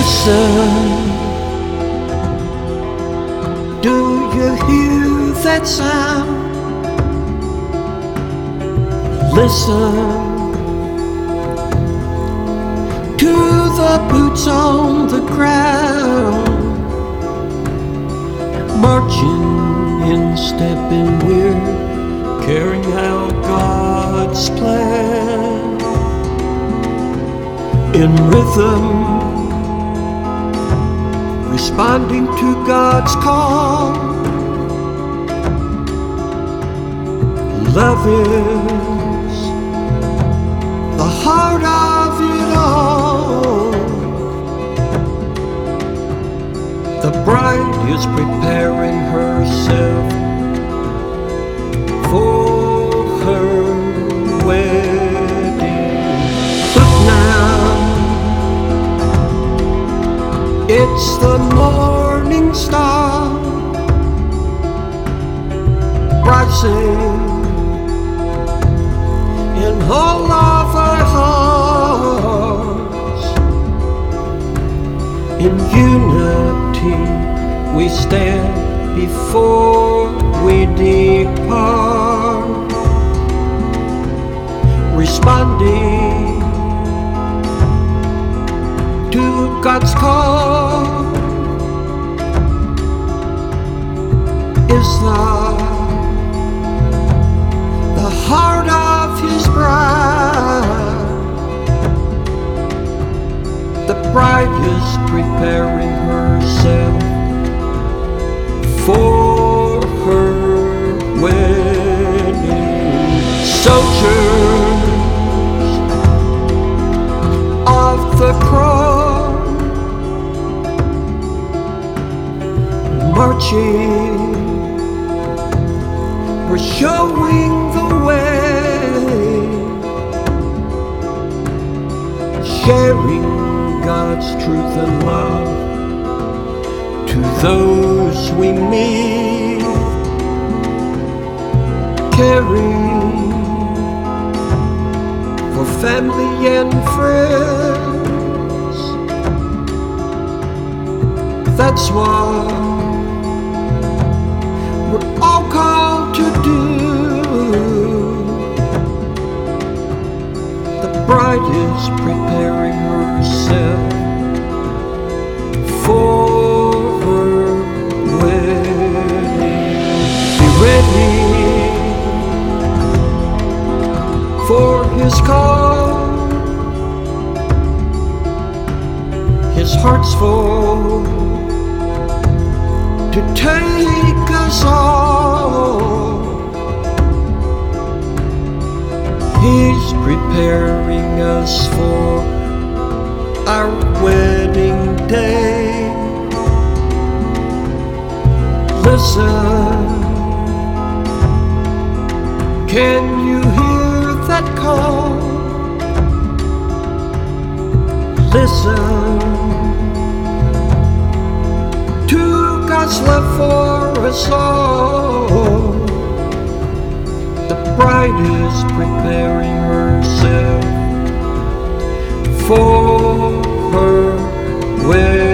Listen, do you hear that sound? Listen to the boots on the ground, marching in step, and we're carrying out God's plan in rhythm, responding to God's call. Love is the heart of it all. The bride is preparing herself for her wedding. Look now, it's the morning star rising in all of our hearts. In unity we stand before we depart, responding to God's call. Is the heart of His bride. The bride is preparing herself for her wedding. Soldiers of the cross, marching, we're showing the way, sharing God's truth and love to those we meet, caring for family and friends. That's what we're all called to do. The bride is preparing herself for her wedding. Be ready for His call. His heart's full to take us all. He's preparing us for our wedding day. Listen, can you hear that call? Listen to God's love for us all. The bride is preparing herself for her wedding.